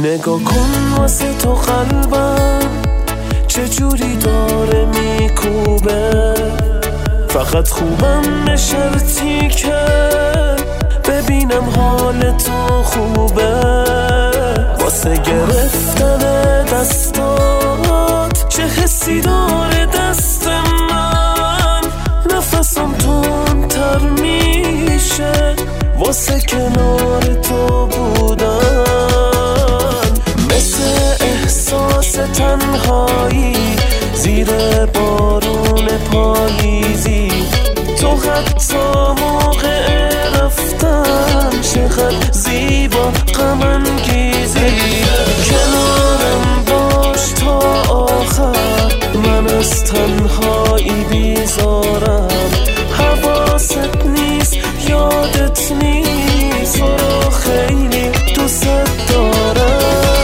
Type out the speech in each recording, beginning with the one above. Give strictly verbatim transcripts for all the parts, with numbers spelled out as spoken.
نگاه کن واسه تو قلبم چجوری داره میکوبه، فقط خوبم به شرطی که ببینم حال تو خوبه. واسه گرفتن دستات چه حسی داره دست من، نفسم تندتر میشه واسه کنار تو بودن. مثل احساس تنهایی زیر بارون پاییزی، تو حتی موقع رفتن چقدر زیبا غم انگیزی. کنارم باش تا آخر، من از تنهایی بیزارم. حواست نیست یادت نیست تو رو خیلی دوست دارم.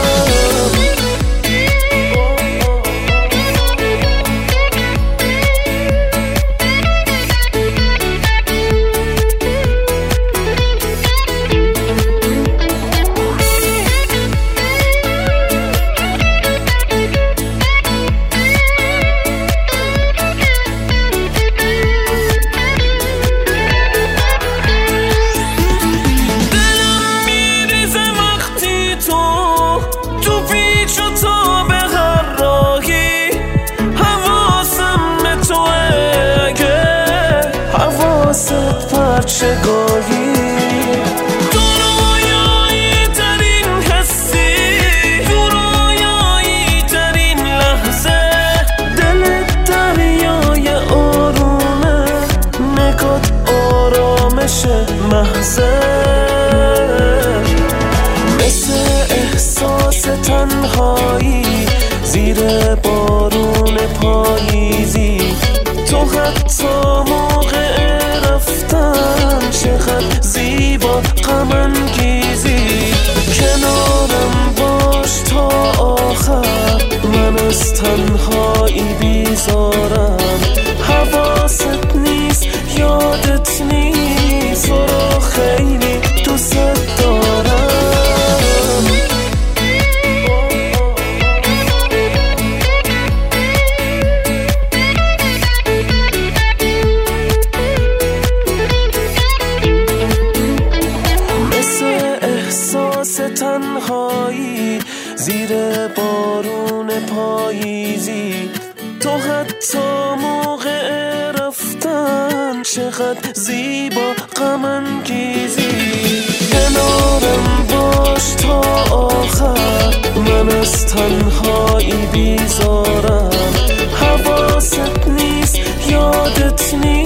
پرچگاهی تو رویایی ترین حسی، تو رویایی ترین لحظه. دلت دریای آرومه، نگات آرامش محضه. مثل احساس تنهایی زیر بارون پاییزی، تو حتی موقع رفتن چقدر زیبا غم انگیزی. کنارم باش تا آخر، من از تنهایی بیزارم. حواست نیست یادت نیست تو رو خیلی دوست دارم. تنهایی زیر بارون پاییزی، تو حتی موقع رفتن چقدر زیبا غم انگیزی. کنارم باش تا آخر، من از تنهایی بیزارم. حواست نیست یادت نیست